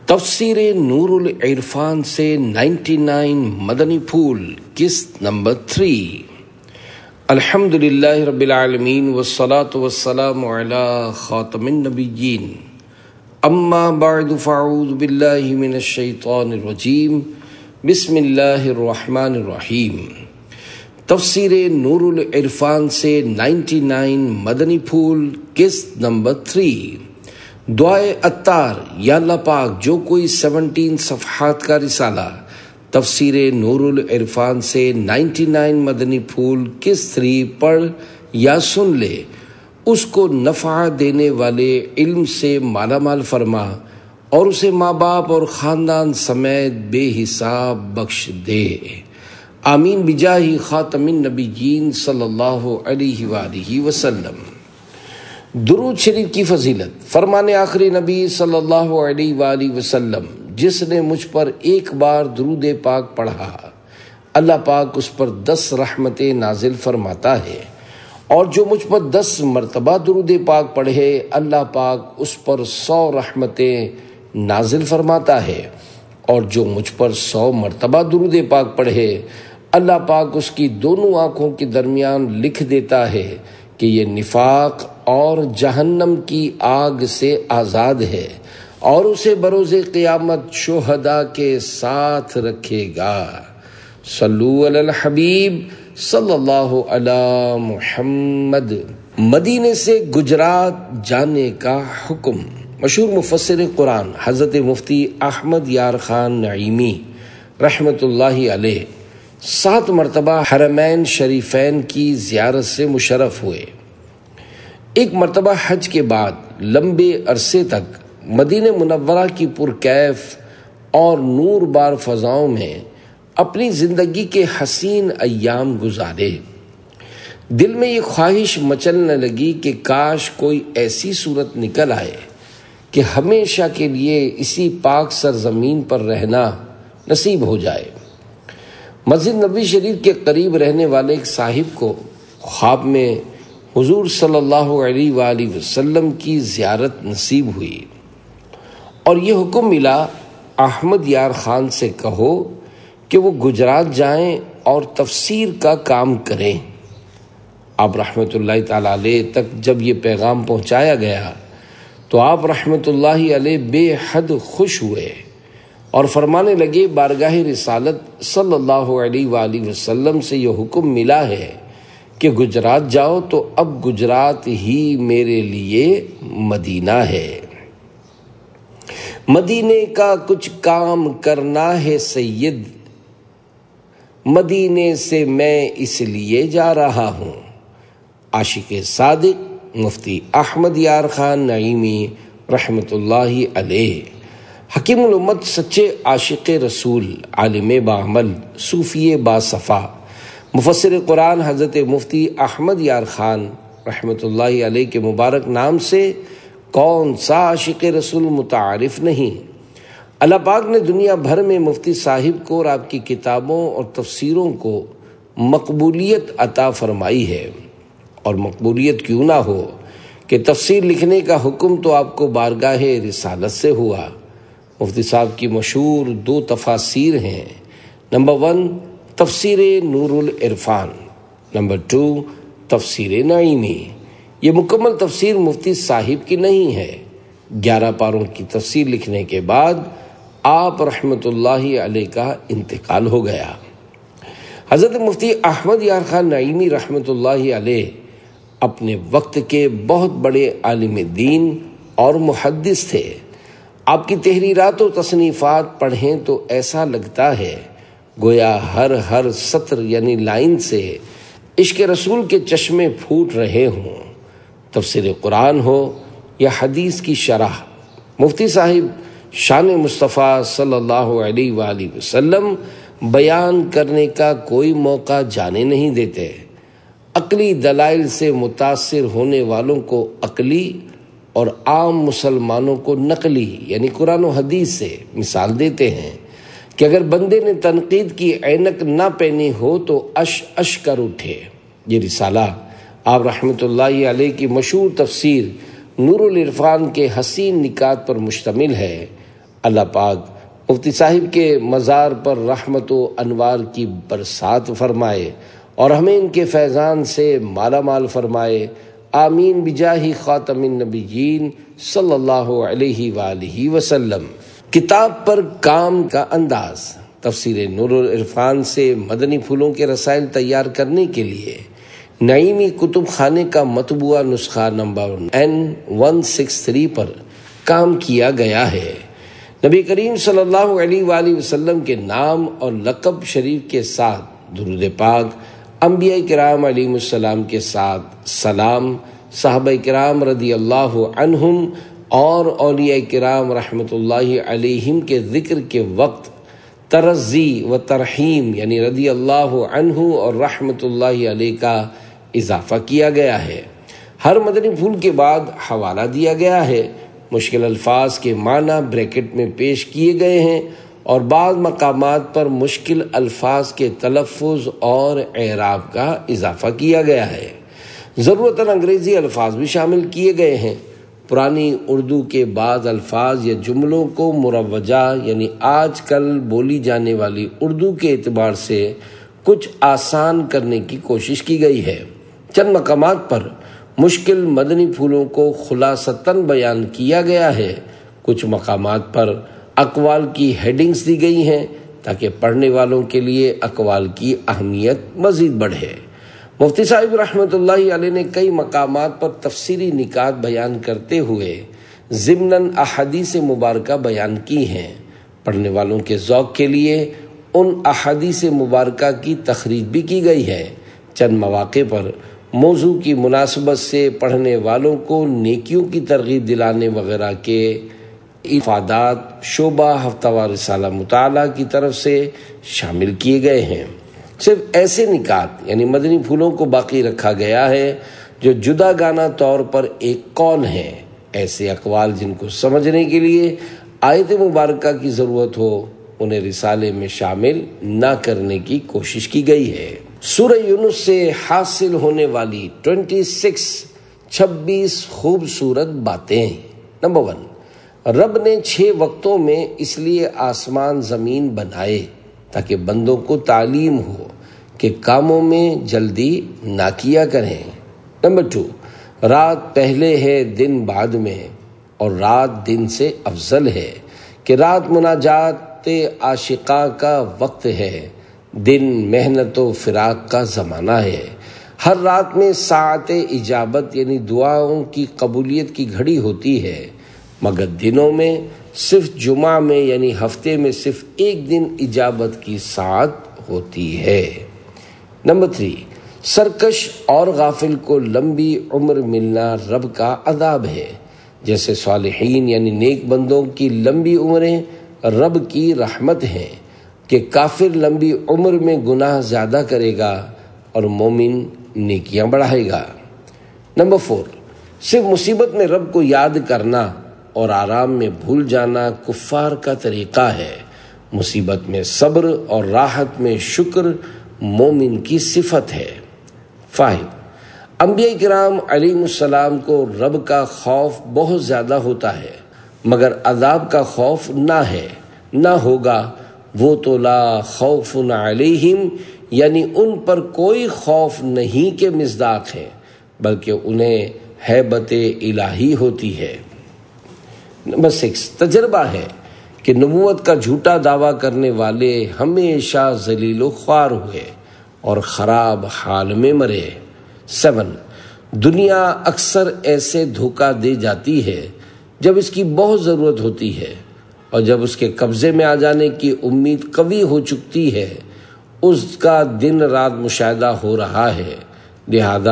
تفسیر نور العرفان سے 99 مدنی پھول قسط نمبر 3۔ الحمدللہ رب العالمین والصلاة والسلام علی خاتم النبیین، اما بعد فاعوذ باللہ من الشیطان الرجیم، بسم اللہ الرحمن الرحیم۔ تفسیر نور العرفان سے 99 مدنی پھول قسط نمبر 3۔ دعائے عطار، یا اللہ پاک جو کوئی 17 صفحات کا رسالہ تفسیر نور العرفان سے 99 مدنی پھول قسط 3 پڑھ یا سن لے، اس کو نفع دینے والے علم سے مالا مال فرما اور اسے ماں باپ اور خاندان سمیت بے حساب بخش دے، آمین بجاہ خاتم النبیین صلی اللہ علیہ وآلہ وسلم۔ درود شریف کی فضیلت۔ فرمان آخری نبی صلی اللہ علیہ وآلہ وسلم، جس نے مجھ پر ایک بار درود پاک پڑھا، اللہ پاک اس پر 10 رحمتیں نازل فرماتا ہے، اور جو مجھ پر 10 مرتبہ درود پاک پڑھے، اللہ پاک اس پر 100 رحمتیں نازل فرماتا ہے، اور جو مجھ پر 100 مرتبہ درود پاک پڑھے، اللہ پاک اس کی دونوں آنکھوں کے درمیان لکھ دیتا ہے کہ یہ نفاق اور جہنم کی آگ سے آزاد ہے، اور اسے بروز قیامت شہداء کے ساتھ رکھے گا۔ صلو علی الحبیب صلی اللہ علی محمد۔ مدینے سے گجرات جانے کا حکم۔ مشہور مفسر قرآن حضرت مفتی احمد یار خان نعیمی رحمت اللہ علیہ 7 مرتبہ حرمین شریفین کی زیارت سے مشرف ہوئے۔ ایک مرتبہ حج کے بعد لمبے عرصے تک مدینہ منورہ کی پرکیف اور نور بار فضاؤں میں اپنی زندگی کے حسین ایام گزارے۔ دل میں یہ خواہش مچلنے لگی کہ کاش کوئی ایسی صورت نکل آئے کہ ہمیشہ کے لیے اسی پاک سرزمین پر رہنا نصیب ہو جائے۔ مسجد نبوی شریف کے قریب رہنے والے ایک صاحب کو خواب میں حضور صلی اللہ علیہ وآلہ وسلم کی زیارت نصیب ہوئی، اور یہ حکم ملا، احمد یار خان سے کہو کہ وہ گجرات جائیں اور تفسیر کا کام کریں۔ آپ رحمت اللہ تعالی علیہ تک جب یہ پیغام پہنچایا گیا تو آپ رحمت اللہ علیہ بے حد خوش ہوئے اور فرمانے لگے، بارگاہ رسالت صلی اللہ علیہ وآلہ وسلم سے یہ حکم ملا ہے کہ گجرات جاؤ، تو اب گجرات ہی میرے لیے مدینہ ہے۔ مدینے کا کچھ کام کرنا ہے سید، مدینے سے میں اس لیے جا رہا ہوں۔ عاشق صادق مفتی احمد یار خان نعیمی رحمت اللہ علیہ، حکیم الامت، سچے عاشق رسول، عالم بعمل، صوفی باصفا، مفسر قرآن حضرت مفتی احمد یار خان رحمت اللہ علیہ کے مبارک نام سے کون سا عاشق رسول متعارف نہیں۔ اللہ پاک نے دنیا بھر میں مفتی صاحب کو اور آپ کی کتابوں اور تفسیروں کو مقبولیت عطا فرمائی ہے، اور مقبولیت کیوں نہ ہو کہ تفسیر لکھنے کا حکم تو آپ کو بارگاہ رسالت سے ہوا۔ مفتی صاحب کی مشہور 2 تفاسیر ہیں، نمبر 1 تفسیر نور العرفان، نمبر 2 تفسیر نعیمی۔ یہ مکمل تفسیر مفتی صاحب کی نہیں ہے۔ 11 پاروں کی تفسیر لکھنے کے بعد آپ رحمت اللہ علیہ کا انتقال ہو گیا۔ حضرت مفتی احمد یار خان نعیمی رحمت اللہ علیہ اپنے وقت کے بہت بڑے عالم دین اور محدث تھے۔ آپ کی تحریرات و تصنیفات پڑھیں تو ایسا لگتا ہے گویا ہر سطر یعنی لائن سے عشق رسول کے چشمے پھوٹ رہے ہوں۔ تفسیر قرآن ہو یا حدیث کی شرح، مفتی صاحب شان مصطفیٰ صلی اللہ علیہ وآلہ وسلم بیان کرنے کا کوئی موقع جانے نہیں دیتے۔ عقلی دلائل سے متاثر ہونے والوں کو عقلی اور عام مسلمانوں کو نقلی یعنی قرآن و حدیث سے مثال دیتے ہیں کہ اگر بندے نے تنقید کی عینک نہ پہنی ہو تو اش کر اٹھے۔ یہ رسالہ آپ رحمت اللہ علیہ کی مشہور تفسیر نور العرفان کے حسین نکات پر مشتمل ہے۔ اللہ پاک مفتی صاحب کے مزار پر رحمت و انوار کی برسات فرمائے اور ہمیں ان کے فیضان سے مالا مال فرمائے، آمین بجاہ خاتم النبیین صلی اللہ علیہ وآلہ وسلم۔ کتاب پر کام کا انداز، تفسیر نور العرفان سے مدنی پھولوں کے رسائل تیار کرنے کے لیے نعیمی کتب خانے کا مطبوعہ نسخہ نمبر N163 پر کام کیا گیا ہے۔ نبی کریم صلی اللہ علیہ وآلہ وسلم کے نام اور لقب شریف کے ساتھ درود پاک، انبیاء کرام علیہ السلام کے ساتھ سلام، صحابہ کرام رضی اللہ عنہم اور اولیاء کرام رحمت اللہ علیہم کے ذکر کے وقت ترضی و ترحیم یعنی رضی اللہ عنہ اور رحمت اللہ علیہ کا اضافہ کیا گیا ہے۔ ہر مدنی پھول کے بعد حوالہ دیا گیا ہے۔ مشکل الفاظ کے معنی بریکٹ میں پیش کیے گئے ہیں اور بعض مقامات پر مشکل الفاظ کے تلفظ اور اعراب کا اضافہ کیا گیا ہے۔ ضرورتاً انگریزی الفاظ بھی شامل کیے گئے ہیں۔ پرانی اردو کے بعض الفاظ یا جملوں کو مروجہ یعنی آج کل بولی جانے والی اردو کے اعتبار سے کچھ آسان کرنے کی کوشش کی گئی ہے۔ چند مقامات پر مشکل مدنی پھولوں کو خلاصتاً بیان کیا گیا ہے۔ کچھ مقامات پر اقوال کی ہیڈنگز دی گئی ہیں تاکہ پڑھنے والوں کے لیے اقوال کی اہمیت مزید بڑھے۔ مفتی صاحب رحمت اللہ علیہ نے کئی مقامات پر تفسیری نکات بیان کرتے ہوئے ضمناً احادیث مبارکہ بیان کی ہیں۔ پڑھنے والوں کے ذوق کے لیے ان احادیث مبارکہ کی تخریج بھی کی گئی ہے۔ چند مواقع پر موضوع کی مناسبت سے پڑھنے والوں کو نیکیوں کی ترغیب دلانے وغیرہ کے افادات شعبہ ہفتہ وار رسالہ مطالعہ کی طرف سے شامل کیے گئے ہیں۔ صرف ایسے نکات یعنی مدنی پھولوں کو باقی رکھا گیا ہے جو جدا گانہ طور پر ایک قول ہیں۔ ایسے اقوال جن کو سمجھنے کے لیے آیت مبارکہ کی ضرورت ہو انہیں رسالے میں شامل نہ کرنے کی کوشش کی گئی ہے۔ سورہ یونس سے حاصل ہونے والی 26 خوبصورت باتیں۔ نمبر 1، رب نے 6 وقتوں میں اس لیے آسمان زمین بنائے تاکہ بندوں کو تعلیم ہو کہ کاموں میں جلدی نہ کیا کریں۔ نمبر 2، رات پہلے ہے دن بعد میں، اور رات دن سے افضل ہے کہ رات مناجات عاشقاں کا وقت ہے، دن محنت و فراق کا زمانہ ہے۔ ہر رات میں ساعت اجابت یعنی دعاؤں کی قبولیت کی گھڑی ہوتی ہے، مگر دنوں میں صرف جمعہ میں یعنی ہفتے میں صرف ایک دن اجابت کی ساعت ہوتی ہے۔ نمبر 3، سرکش اور غافل کو لمبی عمر ملنا رب کا عذاب ہے، جیسے صالحین یعنی نیک بندوں کی لمبی عمریں رب کی رحمت ہیں کہ کافر لمبی عمر میں گناہ زیادہ کرے گا اور مومن نیکیاں بڑھائے گا۔ نمبر 4، صرف مصیبت میں رب کو یاد کرنا اور آرام میں بھول جانا کفار کا طریقہ ہے۔ مصیبت میں صبر اور راحت میں شکر مومن کی صفت ہے۔ 5، انبیاء کرام علیہ السلام کو رب کا خوف بہت زیادہ ہوتا ہے، مگر عذاب کا خوف نہ ہوگا۔ وہ تو لا خوف علیہم یعنی ان پر کوئی خوف نہیں کہ مصداق ہے، بلکہ انہیں ہیبت الہی ہوتی ہے۔ نمبر 6، تجربہ ہے کہ نبوت کا جھوٹا دعویٰ کرنے والے ہمیشہ ذلیل و خوار ہوئے اور خراب حال میں مرے۔ 7، دنیا اکثر ایسے دھوکہ دے جاتی ہے جب اس کی بہت ضرورت ہوتی ہے، اور جب اس کے قبضے میں آ جانے کی امید قوی ہو چکتی ہے اس کا دن رات مشاہدہ ہو رہا ہے، لہذا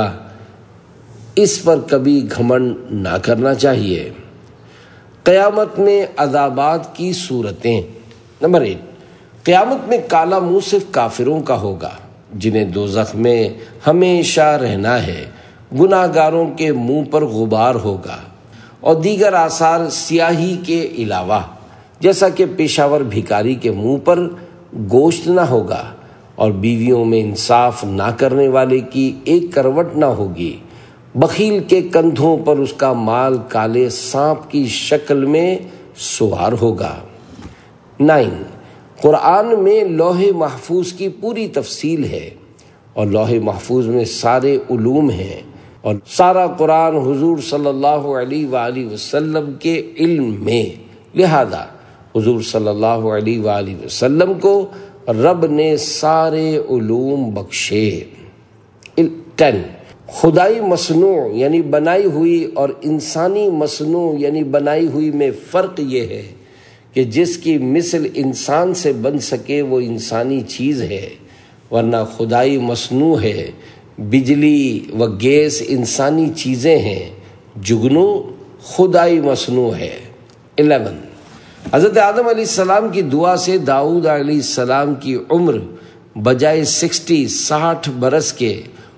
اس پر کبھی گھمنڈ نہ کرنا چاہیے۔ قیامت میں عذابات کی صورتیں۔ نمبر 1، قیامت میں کالا منہ صرف کافروں کا ہوگا جنہیں دوزخ میں ہمیشہ رہنا ہے، گناہ گاروں کے منہ پر غبار ہوگا اور دیگر آثار سیاہی کے علاوہ، جیسا کہ پیشاور بھکاری کے منہ پر گوشت نہ ہوگا اور بیویوں میں انصاف نہ کرنے والے کی ایک کروٹ نہ ہوگی، بخیل کے کندھوں پر اس کا مال کالے سانپ کی شکل میں سوار ہوگا۔ 9. قرآن میں لوح محفوظ کی پوری تفصیل ہے اور لوح محفوظ میں سارے علوم ہیں اور سارا قرآن حضور صلی اللہ علیہ وآلہ وسلم کے علم میں، لہذا حضور صلی اللہ علیہ وآلہ وسلم کو رب نے سارے علوم بخشے۔ 10. خدائی مصنوع یعنی بنائی ہوئی اور انسانی مصنوع یعنی بنائی ہوئی میں فرق یہ ہے کہ جس کی مثل انسان سے بن سکے وہ انسانی چیز ہے، ورنہ خدائی مصنوع ہے۔ بجلی و گیس انسانی چیزیں ہیں، جگنو خدائی مصنوع ہے۔ 11. حضرت آدم علیہ السلام کی دعا سے داؤد علیہ السلام کی عمر بجائے 60 برس کے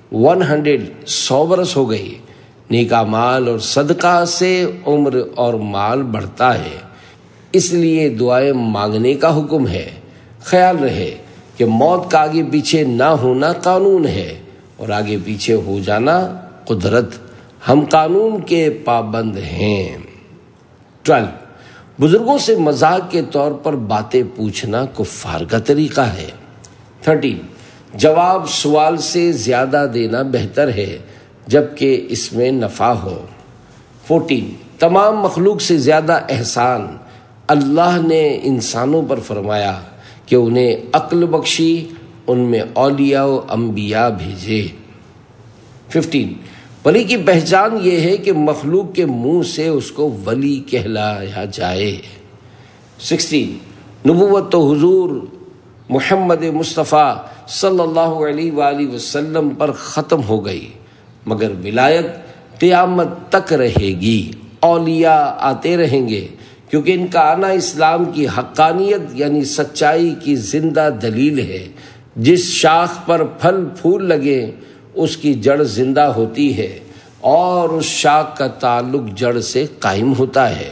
100 برس ہو گئی۔ نیک اعمال اور صدقہ سے عمر اور مال بڑھتا ہے، اس لیے دعائیں مانگنے کا حکم ہے۔ خیال رہے کہ موت کا آگے پیچھے نہ ہونا قانون ہے اور آگے پیچھے ہو جانا قدرت۔ ہم قانون کے پابند ہیں۔ 12. بزرگوں سے مذاق کے طور پر باتیں پوچھنا کفار کا طریقہ ہے۔ 13. جواب سوال سے زیادہ دینا بہتر ہے جبکہ اس میں نفع ہو۔ 14. تمام مخلوق سے زیادہ احسان اللہ نے انسانوں پر فرمایا کہ انہیں عقل بخشی، ان میں اولیاء و انبیاء بھیجے۔ 15. ولی کی پہچان یہ ہے کہ مخلوق کے منہ سے اس کو ولی کہلایا جائے۔ 16. نبوت تو حضور محمد مصطفیٰ صلی اللہ علیہ وآلہ وسلم پر ختم ہو گئی، مگر ولایت قیامت تک رہے گی، اولیاء آتے رہیں گے، کیونکہ ان کا آنا اسلام کی حقانیت یعنی سچائی کی زندہ دلیل ہے۔ جس شاخ پر پھل پھول لگے اس کی جڑ زندہ ہوتی ہے اور اس شاخ کا تعلق جڑ سے قائم ہوتا ہے۔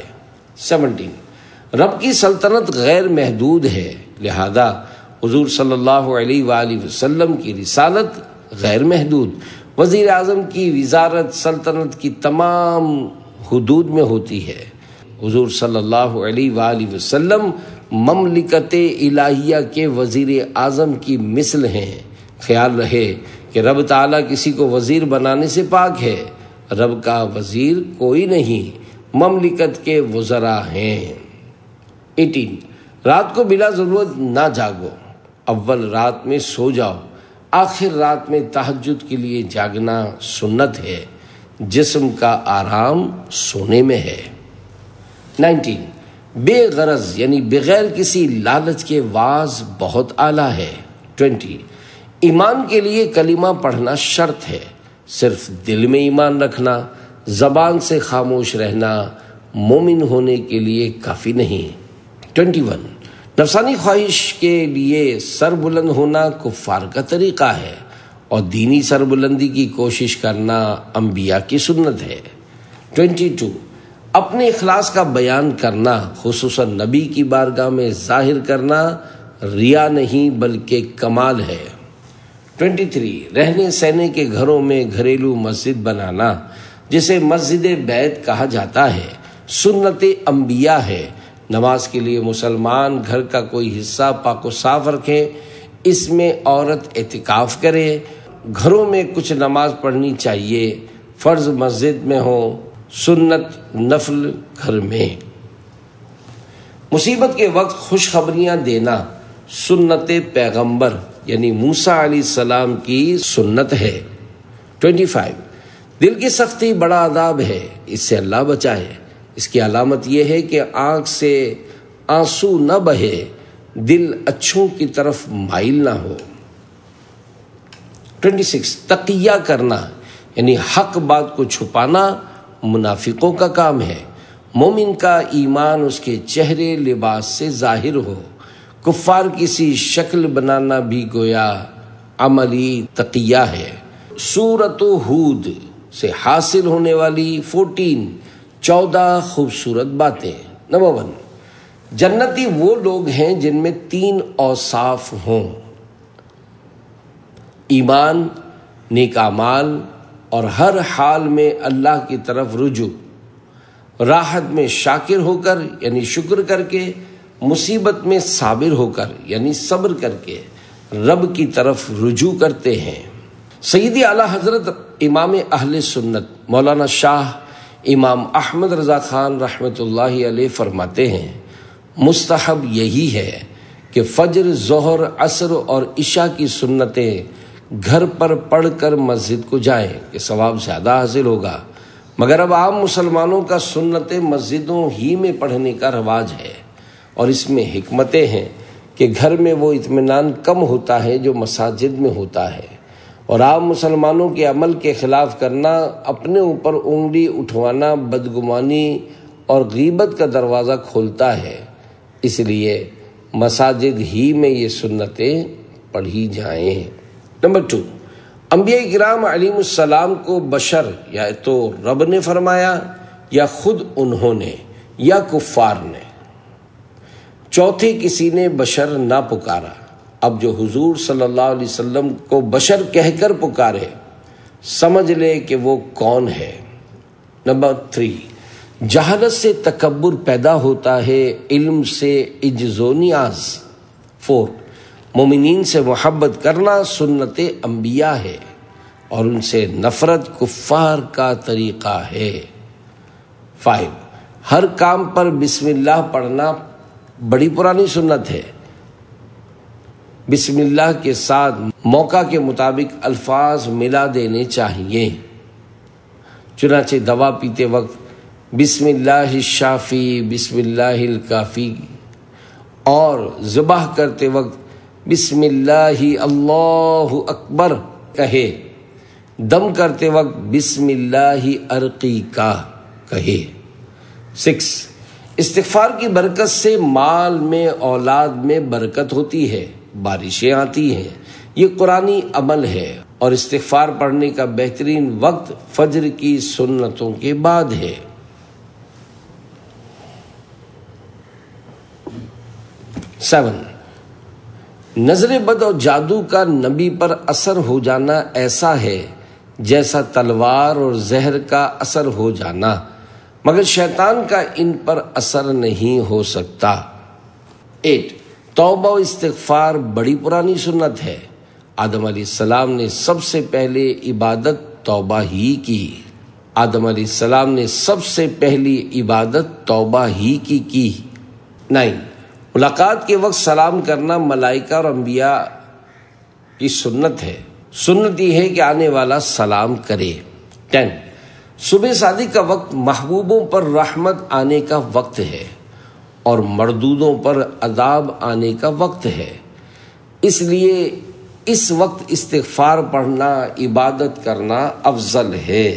17. رب کی سلطنت غیر محدود ہے، لہذا حضور صلی اللہ علیہ وآلہ وسلم کی رسالت غیر محدود۔ وزیر اعظم کی وزارت سلطنت کی تمام حدود میں ہوتی ہے۔ حضور صلی اللہ علیہ وآلہ وسلم مملکت الہیہ کے وزیر اعظم کی مثل ہیں۔ خیال رہے کہ رب تعالیٰ کسی کو وزیر بنانے سے پاک ہے، رب کا وزیر کوئی نہیں، مملکت کے وزراء ہیں۔ 18. رات کو بلا ضرورت نہ جاگو، اول رات میں سو جاؤ، آخر رات میں تہجد کے لیے جاگنا سنت ہے، جسم کا آرام سونے میں ہے۔ 19. بے غرض یعنی بغیر کسی لالچ کے وعظ بہت اعلیٰ ہے۔ 20. ایمان کے لیے کلمہ پڑھنا شرط ہے، صرف دل میں ایمان رکھنا، زبان سے خاموش رہنا مومن ہونے کے لیے کافی نہیں۔ 21. نفسانی خواہش کے لیے سر بلند ہونا کفار کا طریقہ ہے اور دینی سربلندی کی کوشش کرنا انبیاء کی سنت ہے۔ 22. اپنے اخلاص کا بیان کرنا، خصوصاً نبی کی بارگاہ میں ظاہر کرنا، ریا نہیں بلکہ کمال ہے۔ 23. رہنے سہنے کے گھروں میں گھریلو مسجد بنانا، جسے مسجد بیت کہا جاتا ہے، سنت انبیاء ہے۔ نماز کے لیے مسلمان گھر کا کوئی حصہ پاک و صاف رکھیں، اس میں عورت اعتکاف کرے، گھروں میں کچھ نماز پڑھنی چاہیے، فرض مسجد میں ہو، سنت نفل گھر میں۔ مصیبت کے وقت خوشخبریاں دینا سنت پیغمبر یعنی موسیٰ علیہ السلام کی سنت ہے۔ 25. دل کی سختی بڑا عذاب ہے، اس سے اللہ بچائے۔ اس کی علامت یہ ہے کہ آنکھ سے آنسو نہ بہے، دل اچھوں کی طرف مائل نہ ہو۔ 26. تقیہ کرنا یعنی حق بات کو چھپانا منافقوں کا کام ہے۔ مومن کا ایمان اس کے چہرے لباس سے ظاہر ہو، کفار کسی شکل بنانا بھی گویا عملی تقیہ ہے۔ سورۃ ہود سے حاصل ہونے والی 14 خوبصورت باتیں۔ نمبر 1. جنتی وہ لوگ ہیں جن میں 3 اوصاف ہوں: ایمان، نیک اعمال اور ہر حال میں اللہ کی طرف رجوع، راحت میں شاکر ہو کر یعنی شکر کر کے، مصیبت میں صابر ہو کر یعنی صبر کر کے رب کی طرف رجوع کرتے ہیں۔ سیدی اعلیٰ حضرت امام اہل سنت مولانا شاہ امام احمد رضا خان رحمۃ اللہ علیہ فرماتے ہیں مستحب یہی ہے کہ فجر، ظہر، عصر اور عشاء کی سنتیں گھر پر پڑھ کر مسجد کو جائیں کہ ثواب زیادہ حاصل ہوگا، مگر اب عام مسلمانوں کا سنتیں مسجدوں ہی میں پڑھنے کا رواج ہے، اور اس میں حکمتیں ہیں کہ گھر میں وہ اطمینان کم ہوتا ہے جو مساجد میں ہوتا ہے، اور عام مسلمانوں کے عمل کے خلاف کرنا، اپنے اوپر انگلی اٹھوانا بدگمانی اور غیبت کا دروازہ کھولتا ہے، اس لیے مساجد ہی میں یہ سنتیں پڑھی جائیں۔ نمبر 2، انبیاء کرام علیہ السلام کو بشر یا تو رب نے فرمایا یا خود انہوں نے یا کفار نے، چوتھے کسی نے بشر نہ پکارا۔ اب جو حضور صلی اللہ علیہ وسلم کو بشر کہہ کر پکارے سمجھ لے کہ وہ کون ہے۔ نمبر 3، جہالت سے تکبر پیدا ہوتا ہے، علم سے عجز و نیاز۔ 4، مومنین سے محبت کرنا سنت انبیاء ہے اور ان سے نفرت کفار کا طریقہ ہے۔ 5، ہر کام پر بسم اللہ پڑھنا بڑی پرانی سنت ہے، بسم اللہ کے ساتھ موقع کے مطابق الفاظ ملا دینے چاہیے، چنانچہ دوا پیتے وقت بسم اللہ الشافی، بسم اللہ الکافی، اور ذبح کرتے وقت بسم اللہ اللہ اکبر کہے، دم کرتے وقت بسم اللہ ارقی کا کہے۔ 6، استغفار کی برکت سے مال میں، اولاد میں برکت ہوتی ہے، بارشیں آتی ہیں، یہ قرآنی عمل ہے، اور استغفار پڑھنے کا بہترین وقت فجر کی سنتوں کے بعد ہے۔ 7، نظر بد اور جادو کا نبی پر اثر ہو جانا ایسا ہے جیسا تلوار اور زہر کا اثر ہو جانا، مگر شیطان کا ان پر اثر نہیں ہو سکتا۔ 8، توبہ و استغفار بڑی پرانی سنت ہے، آدم علیہ السلام نے سب سے پہلے عبادت توبہ ہی کی، آدم علیہ السلام نے سب سے پہلی عبادت توبہ ہی کی۔ 9، ملاقات کے وقت سلام کرنا ملائکہ اور انبیاء کی سنت ہے، سنت یہ ہے کہ آنے والا سلام کرے۔ 10، صبح صادق کا وقت محبوبوں پر رحمت آنے کا وقت ہے اور مردودوں پر عذاب آنے کا وقت ہے، اس لیے اس وقت استغفار پڑھنا، عبادت کرنا افضل ہے۔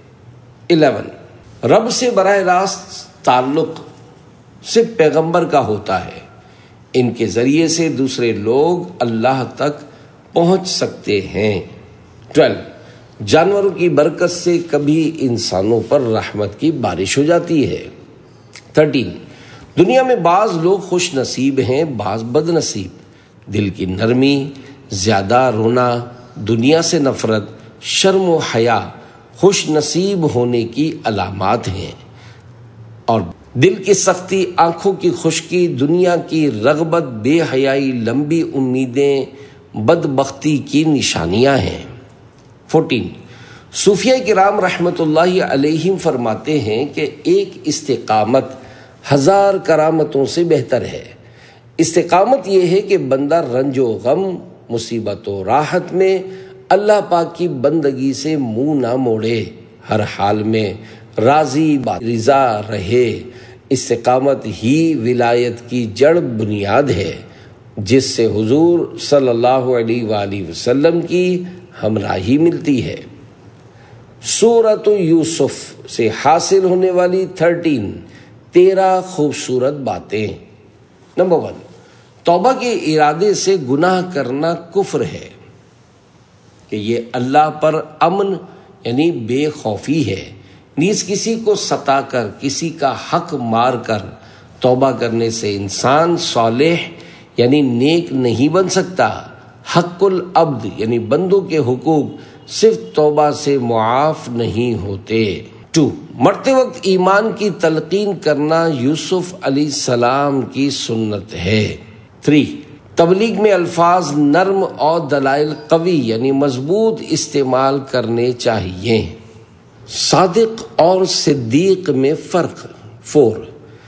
11، رب سے براہ راست تعلق صرف پیغمبر کا ہوتا ہے، ان کے ذریعے سے دوسرے لوگ اللہ تک پہنچ سکتے ہیں۔ 12، جانوروں کی برکت سے کبھی انسانوں پر رحمت کی بارش ہو جاتی ہے۔ 13، دنیا میں بعض لوگ خوش نصیب ہیں، بعض بد نصیب، دل کی نرمی، زیادہ رونا، دنیا سے نفرت، شرم و حیا خوش نصیب ہونے کی علامات ہیں، اور دل کی سختی، آنکھوں کی خشکی، دنیا کی رغبت، بے حیائی، لمبی امیدیں بدبختی کی نشانیاں ہیں۔ 14، صوفیہ کرام رحمت اللہ علیہم فرماتے ہیں کہ ایک استقامت 1000 کرامتوں سے بہتر ہے۔ استقامت یہ ہے کہ بندہ رنج و غم، مصیبت و راحت میں اللہ پاک کی بندگی سے منہ نہ موڑے، ہر حال میں راضی رضا رہے۔ استقامت ہی ولایت کی جڑ بنیاد ہے، جس سے حضور صلی اللہ علیہ وآلہ وسلم کی ہمراہی ملتی ہے۔ سورۃ یوسف سے حاصل ہونے والی 13 خوبصورت باتیں۔ نمبر 1، توبہ کے ارادے سے گناہ کرنا کفر ہے، کہ یہ اللہ پر امن یعنی بے خوفی ہے، نیز کسی کو ستا کر، کسی کا حق مار کر توبہ کرنے سے انسان صالح یعنی نیک نہیں بن سکتا۔ حق العبد یعنی بندوں کے حقوق صرف توبہ سے معاف نہیں ہوتے۔ 2، مرتے وقت ایمان کی تلقین کرنا یوسف علیہ السلام کی سنت ہے۔ 3، تبلیغ میں الفاظ نرم اور دلائل قوی یعنی مضبوط استعمال کرنے چاہیے۔ صادق اور صدیق میں فرق۔ 4،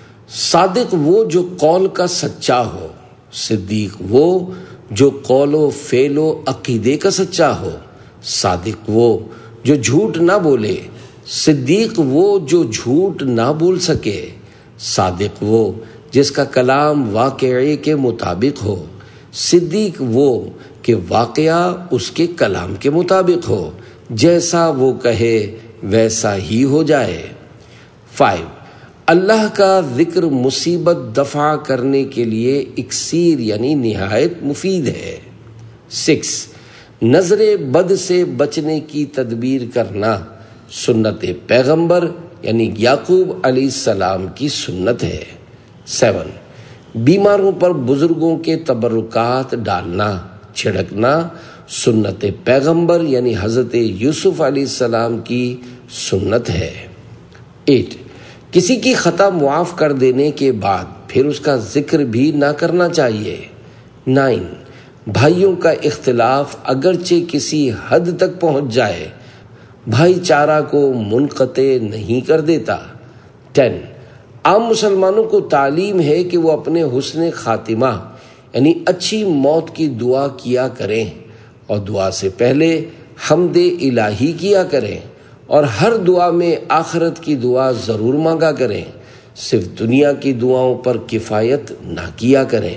صادق وہ جو قول کا سچا ہو، صدیق وہ جو قول و فعل و عقیدے کا سچا ہو۔ صادق وہ جو جھوٹ نہ بولے، صدیق وہ جو جھوٹ نہ بول سکے۔ صادق وہ جس کا کلام واقعے کے مطابق ہو، صدیق وہ کہ واقعہ اس کے کلام کے مطابق ہو، جیسا وہ کہے ویسا ہی ہو جائے۔ 5، اللہ کا ذکر مصیبت دفع کرنے کے لیے اکسیر یعنی نہایت مفید ہے۔ 6، نظر بد سے بچنے کی تدبیر کرنا سنت پیغمبر یعنی یعقوب علیہ السلام کی سنت ہے۔ 7، بیماروں پر بزرگوں کے تبرکات ڈالنا چھڑکنا سنت پیغمبر یعنی حضرت یوسف علیہ السلام کی سنت ہے۔ 8، کسی کی خطا معاف کر دینے کے بعد پھر اس کا ذکر بھی نہ کرنا چاہیے۔ 9، بھائیوں کا اختلاف اگرچہ کسی حد تک پہنچ جائے بھائی چارہ کو منقطع نہیں کر دیتا۔ 10، عام مسلمانوں کو تعلیم ہے کہ وہ اپنے حسن خاتمہ یعنی اچھی موت کی دعا کیا کریں اور دعا سے پہلے حمد الہی کیا کریں اور ہر دعا میں آخرت کی دعا ضرور مانگا کریں، صرف دنیا کی دعاؤں پر کفایت نہ کیا کریں۔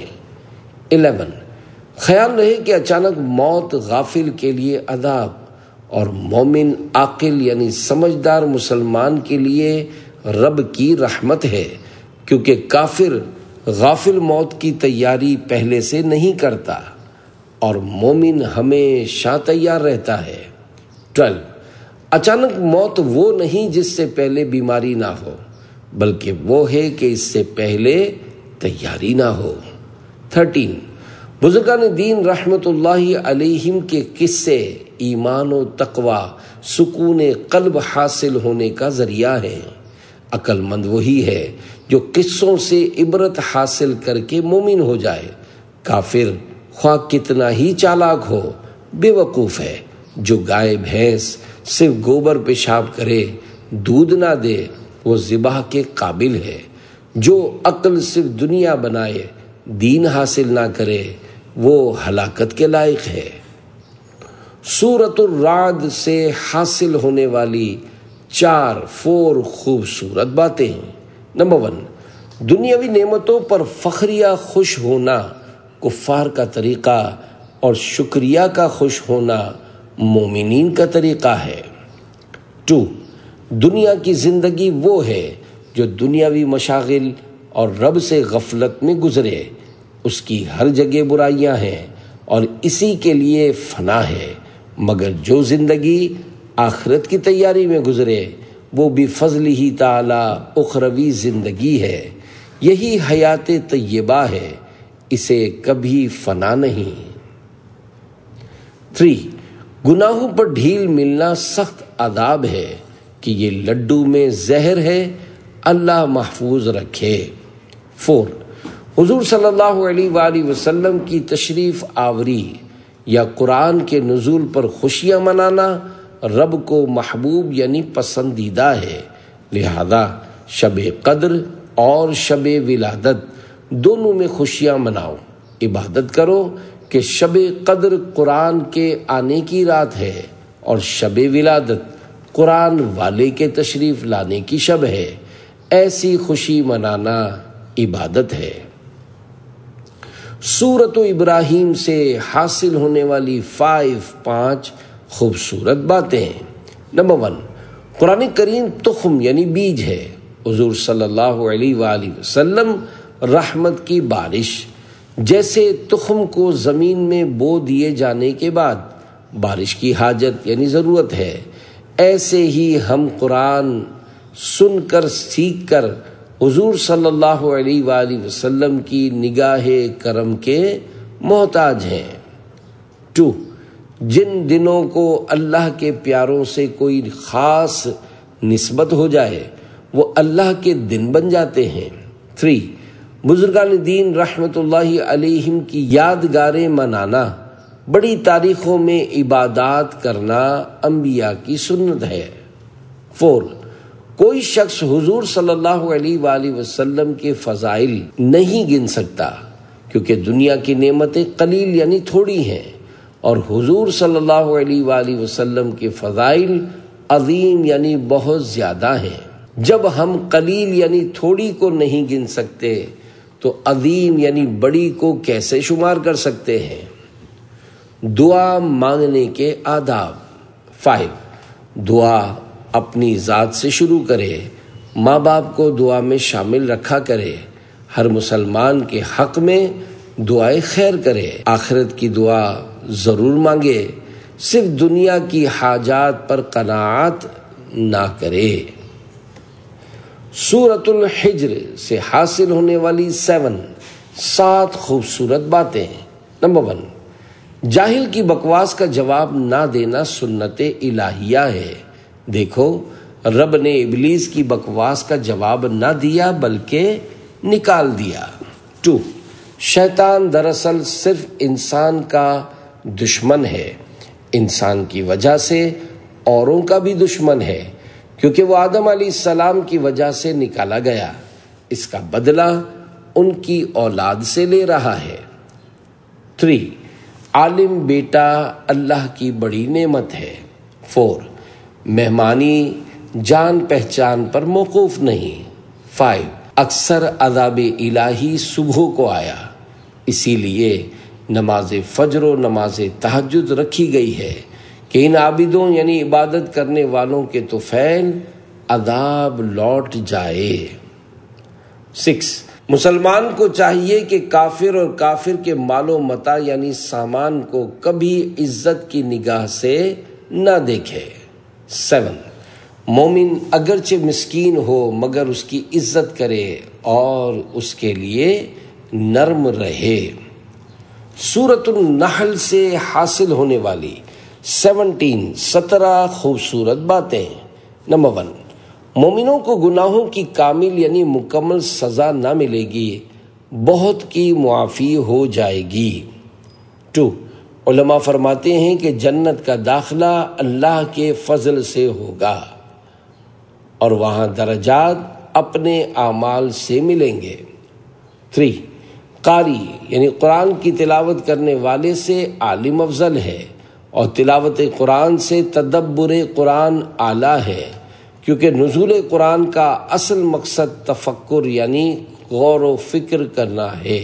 11، خیال رہے کہ اچانک موت غافل کے لیے عذاب اور مومن عاقل یعنی سمجھدار مسلمان کے لیے رب کی رحمت ہے، کیونکہ کافر غافل موت کی تیاری پہلے سے نہیں کرتا اور مومن ہمیشہ تیار رہتا ہے۔ 12، اچانک موت وہ نہیں جس سے پہلے بیماری نہ ہو، بلکہ وہ ہے کہ اس سے پہلے تیاری نہ ہو۔ 13، بزرگان دین رحمت اللہ علیہم کے قصے ایمان و تقوی سکون قلب حاصل ہونے کا ذریعہ ہے۔ عقل مند وہی ہے جو قصوں سے عبرت حاصل کر کے مومن ہو جائے۔ کافر خواہ کتنا ہی چالاک ہو بے وقوف ہے۔ جو گائے بھینس صرف گوبر پیشاب کرے دودھ نہ دے وہ ذبح کے قابل ہے۔ جو عقل صرف دنیا بنائے دین حاصل نہ کرے وہ ہلاکت کے لائق ہے۔ سورۃ الرعد سے حاصل ہونے والی 4 خوبصورت باتیں۔ نمبر 1، دنیاوی نعمتوں پر فخریہ خوش ہونا کفار کا طریقہ اور شکریہ کا خوش ہونا مومنین کا طریقہ ہے۔ 2، دنیا کی زندگی وہ ہے جو دنیاوی مشاغل اور رب سے غفلت میں گزرے، اس کی ہر جگہ برائیاں ہیں اور اسی کے لیے فنا ہے، مگر جو زندگی آخرت کی تیاری میں گزرے وہ بفضل ہی تعالی اخروی زندگی ہے، یہی حیات طیبہ ہے، اسے کبھی فنا نہیں۔ 3، گناہوں پر ڈھیل ملنا سخت عذاب ہے کہ یہ لڈو میں زہر ہے، اللہ محفوظ رکھے۔ 4، حضور صلی اللہ علیہ وآلہ وسلم کی تشریف آوری یا قرآن کے نزول پر خوشیاں منانا رب کو محبوب یعنی پسندیدہ ہے، لہذا شب قدر اور شب ولادت دونوں میں خوشیاں مناؤ، عبادت کرو کہ شب قدر قرآن کے آنے کی رات ہے اور شب ولادت قرآن والے کے تشریف لانے کی شب ہے، ایسی خوشی منانا عبادت ہے۔ سورۃ ابراہیم سے حاصل ہونے والی 5 خوبصورت باتیں۔ نمبر 1، قرآن کریم تخم یعنی بیج ہے، حضور صلی اللہ علیہ وآلہ وسلم رحمت کی بارش، جیسے تخم کو زمین میں بو دیے جانے کے بعد بارش کی حاجت یعنی ضرورت ہے، ایسے ہی ہم قرآن سن کر سیکھ کر حضور صلی اللہ علیہ وآلہ وسلم کی نگاہ کرم کے محتاج ہیں۔ 2، جن دنوں کو اللہ کے پیاروں سے کوئی خاص نسبت ہو جائے وہ اللہ کے دن بن جاتے ہیں۔ 3 بزرگان دین رحمت اللہ علیہم کی یادگاریں منانا، بڑی تاریخوں میں عبادات کرنا انبیاء کی سنت ہے۔ 4 کوئی شخص حضور صلی اللہ علیہ وآلہ وسلم کے فضائل نہیں گن سکتا، کیونکہ دنیا کی نعمتیں قلیل یعنی تھوڑی ہیں، اور حضور صلی اللہ علیہ وآلہ وسلم کے فضائل عظیم یعنی بہت زیادہ ہیں۔ جب ہم قلیل یعنی تھوڑی کو نہیں گن سکتے تو عظیم یعنی بڑی کو کیسے شمار کر سکتے ہیں؟ دعا مانگنے کے آداب۔ 5 دعا اپنی ذات سے شروع کرے، ماں باپ کو دعا میں شامل رکھا کرے، ہر مسلمان کے حق میں دعائے خیر کرے، آخرت کی دعا ضرور مانگے، صرف دنیا کی حاجات پر قناعت نہ کرے۔ سورۃ الحجر سے حاصل ہونے والی 7 خوبصورت باتیں۔ نمبر 1 جاہل کی بکواس کا جواب نہ دینا سنت الہیہ ہے۔ دیکھو، رب نے ابلیس کی بکواس کا جواب نہ دیا بلکہ نکال دیا۔ 2 شیطان دراصل صرف انسان کا دشمن ہے، انسان کی وجہ سے اوروں کا بھی دشمن ہے، کیونکہ وہ آدم علیہ السلام کی وجہ سے نکالا گیا، اس کا بدلہ ان کی اولاد سے لے رہا ہے۔ 3 عالم بیٹا اللہ کی بڑی نعمت ہے۔ 4 مہمانی جان پہچان پر موقوف نہیں۔ 5 اکثر عذاب الہی صبح کو آیا، اسی لیے نماز فجر و نماز تہجد رکھی گئی ہے کہ ان عابدوں یعنی عبادت کرنے والوں کے طفیل عذاب لوٹ جائے۔ 6 مسلمان کو چاہیے کہ کافر اور کافر کے مال و متاع یعنی سامان کو کبھی عزت کی نگاہ سے نہ دیکھے۔ 7 مومن اگرچہ مسکین ہو مگر اس کی عزت کرے اور اس کے لیے نرم رہے۔ سورۃ النحل سے حاصل ہونے والی 17 خوبصورت باتیں۔ نمبر 1 مومنوں کو گناہوں کی کامل یعنی مکمل سزا نہ ملے گی، بہت کی معافی ہو جائے گی۔ 2 علماء فرماتے ہیں کہ جنت کا داخلہ اللہ کے فضل سے ہوگا اور وہاں درجات اپنے اعمال سے ملیں گے۔ 3 قاری یعنی قرآن کی تلاوت کرنے والے سے عالم افضل ہے، اور تلاوت قرآن سے تدبر قرآن اعلیٰ ہے، کیونکہ نزول قرآن کا اصل مقصد تفکر یعنی غور و فکر کرنا ہے۔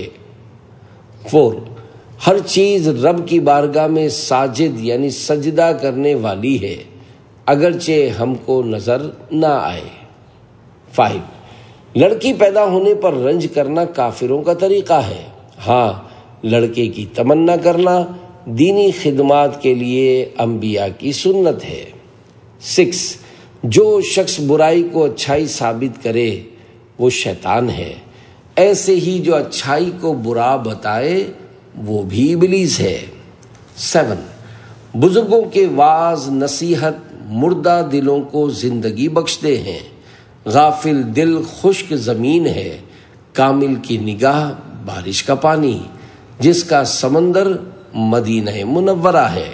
4 ہر چیز رب کی بارگاہ میں ساجد یعنی سجدہ کرنے والی ہے، اگرچہ ہم کو نظر نہ آئے۔ 5 لڑکی پیدا ہونے پر رنج کرنا کافروں کا طریقہ ہے، ہاں لڑکے کی تمنا کرنا دینی خدمات کے لیے انبیاء کی سنت ہے۔ 6 جو شخص برائی کو اچھائی ثابت کرے وہ شیطان ہے، ایسے ہی جو اچھائی کو برا بتائے وہ بھی ابلیس ہے۔ 7 بزرگوں کے واعظ نصیحت مردہ دلوں کو زندگی بخشتے ہیں، غافل دل خشک زمین ہے، کامل کی نگاہ بارش کا پانی جس کا سمندر مدینہ منورہ ہے۔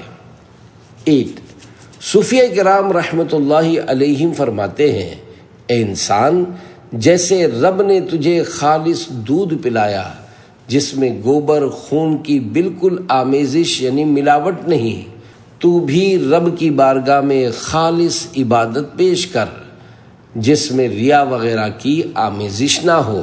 8 صوفیہ کرام رحمت اللہ علیہم فرماتے ہیں، اے انسان، جیسے رب نے تجھے خالص دودھ پلایا جس میں گوبر خون کی بالکل آمیزش یعنی ملاوٹ نہیں، تو بھی رب کی بارگاہ میں خالص عبادت پیش کر جس میں ریا وغیرہ کی آمیزش نہ ہو۔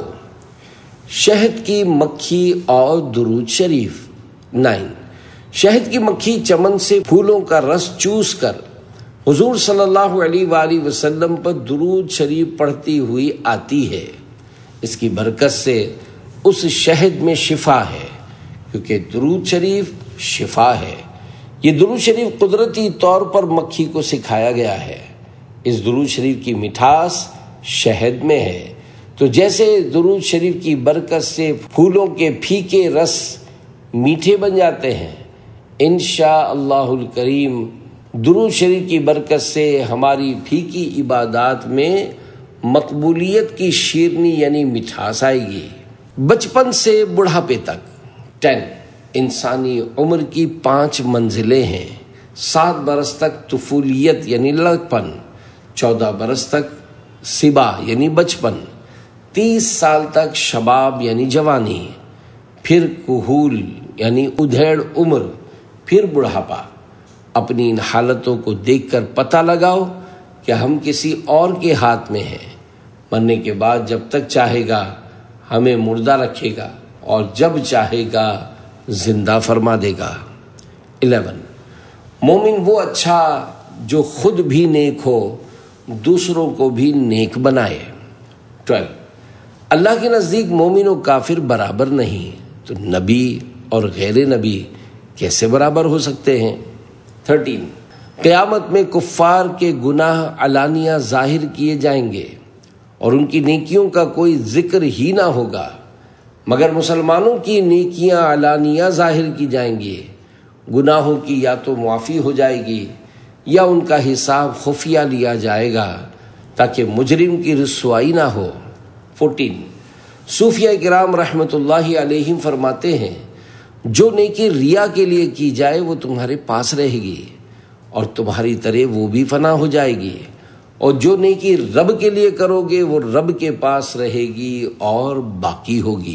شہد کی مکھی اور درود شریف۔ 9 شہد کی مکھی چمن سے پھولوں کا رس چوس کر حضور صلی اللہ علیہ وآلہ وسلم پر درود شریف پڑھتی ہوئی آتی ہے، اس کی برکت سے اس شہد میں شفا ہے، کیونکہ درود شریف شفا ہے۔ یہ درود شریف قدرتی طور پر مکھی کو سکھایا گیا ہے، اس درود شریف کی مٹھاس شہد میں ہے، تو جیسے درود شریف کی برکت سے پھولوں کے پھیکے رس میٹھے بن جاتے ہیں، انشاءاللہ الکریم درود شریف کی برکت سے ہماری پھیکی عبادات میں مقبولیت کی شیرنی یعنی مٹھاس آئے گی۔ بچپن سے بڑھاپے تک 10 انسانی عمر کی 5 منزلیں ہیں۔ 7 برس تک طفولیت یعنی لڑکپن، 14 برس تک صبا یعنی بچپن، 30 سال تک شباب یعنی جوانی، پھر کہول یعنی ادھیڑ عمر، پھر بڑھاپا۔ اپنی ان حالتوں کو دیکھ کر پتہ لگاؤ کہ ہم کسی اور کے ہاتھ میں ہیں۔ مرنے کے بعد جب تک چاہے گا ہمیں مردہ رکھے گا اور جب چاہے گا زندہ فرما دے گا۔ 11 مومن وہ اچھا جو خود بھی نیک ہو، دوسروں کو بھی نیک بنائے۔ 12 اللہ کے نزدیک مومن و کافر برابر نہیں، تو نبی اور غیر نبی کیسے برابر ہو سکتے ہیں؟ 13 قیامت میں کفار کے گناہ علانیہ ظاہر کیے جائیں گے اور ان کی نیکیوں کا کوئی ذکر ہی نہ ہوگا، مگر مسلمانوں کی نیکیاں علانیہ ظاہر کی جائیں گی۔ گناہوں کی یا تو معافی ہو جائے گی یا ان کا حساب خفیہ لیا جائے گا تاکہ مجرم کی رسوائی نہ ہو۔ 14 صوفیہ کرام رحمۃ اللہ علیہم فرماتے ہیں جو نیکی ریا کے لیے کی جائے وہ تمہارے پاس رہے گی اور تمہاری طرح وہ بھی فنا ہو جائے گی، اور جو نیکی رب کے لیے کرو گے وہ رب کے پاس رہے گی اور باقی ہوگی۔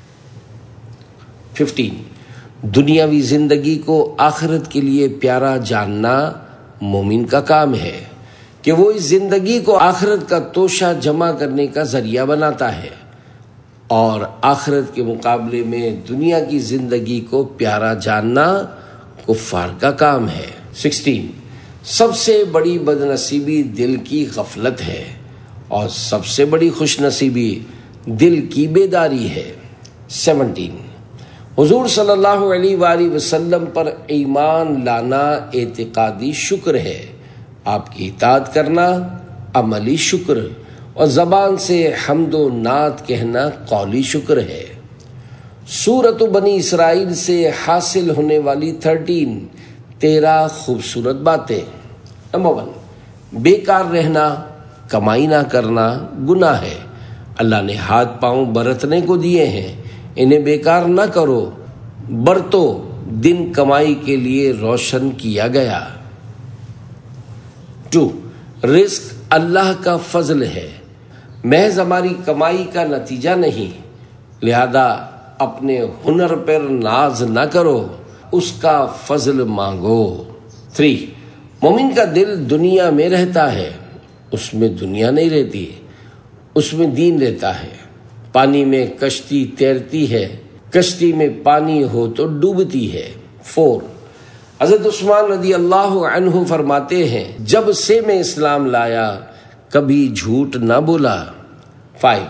15 دنیاوی زندگی کو آخرت کے لیے پیارا جاننا مومن کا کام ہے کہ وہ اس زندگی کو آخرت کا توشہ جمع کرنے کا ذریعہ بناتا ہے، اور آخرت کے مقابلے میں دنیا کی زندگی کو پیارا جاننا کفار کا کام ہے۔ 16 سب سے بڑی بدنصیبی دل کی غفلت ہے اور سب سے بڑی خوش نصیبی دل کی بیداری ہے۔ 17 حضور صلی اللہ علیہ وآلہ وسلم پر ایمان لانا اعتقادی شکر ہے، آپ کی اطاعت کرنا عملی شکر، اور زبان سے حمد و نعت کہنا قولی شکر ہے۔ سورۃ بنی اسرائیل سے حاصل ہونے والی 13 خوبصورت باتیں۔ نمبر 1 بیکار رہنا، کمائی نہ کرنا گناہ ہے۔ اللہ نے ہاتھ پاؤں برتنے کو دیے ہیں، انہیں بیکار نہ کرو، برتو، دن کمائی کے لیے روشن کیا گیا۔ 2 رزق اللہ کا فضل ہے، محض ہماری کمائی کا نتیجہ نہیں، لہذا اپنے ہنر پر ناز نہ کرو، اس کا فضل مانگو۔ 3 مومن کا دل دنیا میں رہتا ہے، اس میں دنیا نہیں رہتی، اس میں دین رہتا ہے۔ پانی میں کشتی تیرتی ہے، کشتی میں پانی ہو تو ڈوبتی ہے۔ 4 حضرت عثمان رضی اللہ عنہ فرماتے ہیں جب سے میں اسلام لایا کبھی جھوٹ نہ بولا۔ 5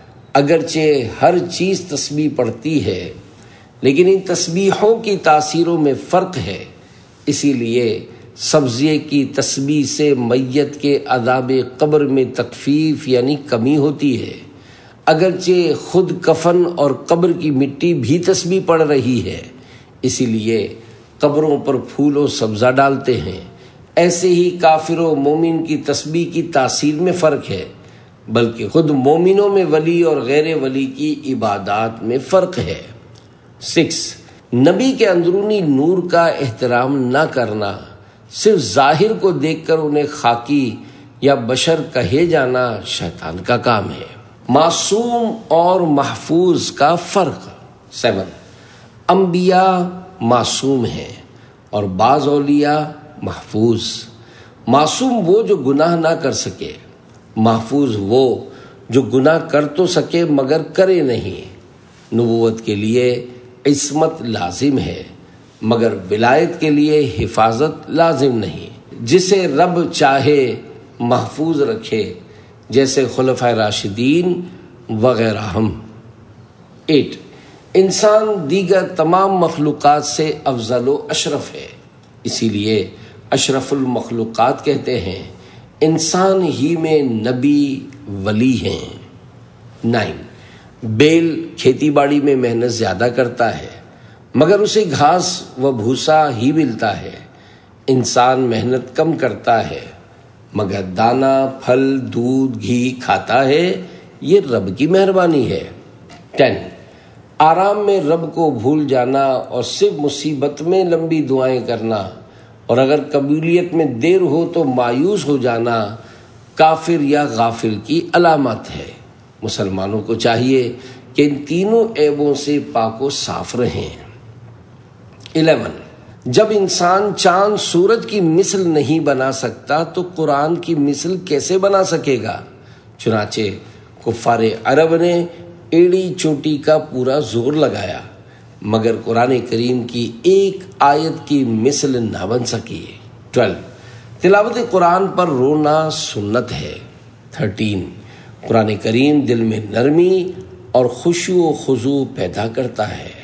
اگرچہ ہر چیز تسبیح پڑھتی ہے لیکن ان تسبیحوں کی تاثیروں میں فرق ہے، اسی لیے سبزے کی تسبیح سے میت کے عذاب قبر میں تخفیف یعنی کمی ہوتی ہے، اگرچہ خود کفن اور قبر کی مٹی بھی تسبیح پڑھ رہی ہے، اسی لیے قبروں پر پھول و سبزہ ڈالتے ہیں۔ ایسے ہی کافر و مومن کی تسبیح کی تاثیر میں فرق ہے، بلکہ خود مومنوں میں ولی اور غیر ولی کی عبادات میں فرق ہے۔ 6 نبی کے اندرونی نور کا احترام نہ کرنا، صرف ظاہر کو دیکھ کر انہیں خاکی یا بشر کہے جانا شیطان کا کام ہے۔ معصوم اور محفوظ کا فرق۔ 7 انبیاء معصوم ہیں اور بعض اولیاء محفوظ۔ معصوم وہ جو گناہ نہ کر سکے، محفوظ وہ جو گناہ کر تو سکے مگر کرے نہیں۔ نبوت کے لیے عصمت لازم ہے مگر ولایت کے لیے حفاظت لازم نہیں، جسے رب چاہے محفوظ رکھے، جیسے خلفائے راشدین وغیرہ ہم۔ 8 انسان دیگر تمام مخلوقات سے افضل و اشرف ہے، اسی لیے اشرف المخلوقات کہتے ہیں۔ انسان ہی میں نبی ولی ہیں۔ 9 بیل کھیتی باڑی میں محنت زیادہ کرتا ہے مگر اسے گھاس و بھوسا ہی ملتا ہے، انسان محنت کم کرتا ہے مگر دانا، پھل، دودھ، گھی کھاتا ہے، یہ رب کی مہربانی ہے۔ 10 آرام میں رب کو بھول جانا اور صرف مصیبت میں لمبی دعائیں کرنا اور اگر قبولیت میں دیر ہو تو مایوس ہو جانا کافر یا غافل کی علامت ہے۔ مسلمانوں کو چاہیے کہ ان تینوں عیبوں سے پاک و صاف رہیں۔ 11 جب انسان چاند سورج کی مثل نہیں بنا سکتا تو قرآن کی مثل کیسے بنا سکے گا؟ چنانچہ کفار عرب نے ایڑی چوٹی کا پورا زور لگایا مگر قرآن کریم کی ایک آیت کی مثل نہ بن سکی۔ 12 تلاوت قرآن پر رونا سنت ہے۔ 13 قرآن کریم دل میں نرمی اور خشوع و خضوع پیدا کرتا ہے۔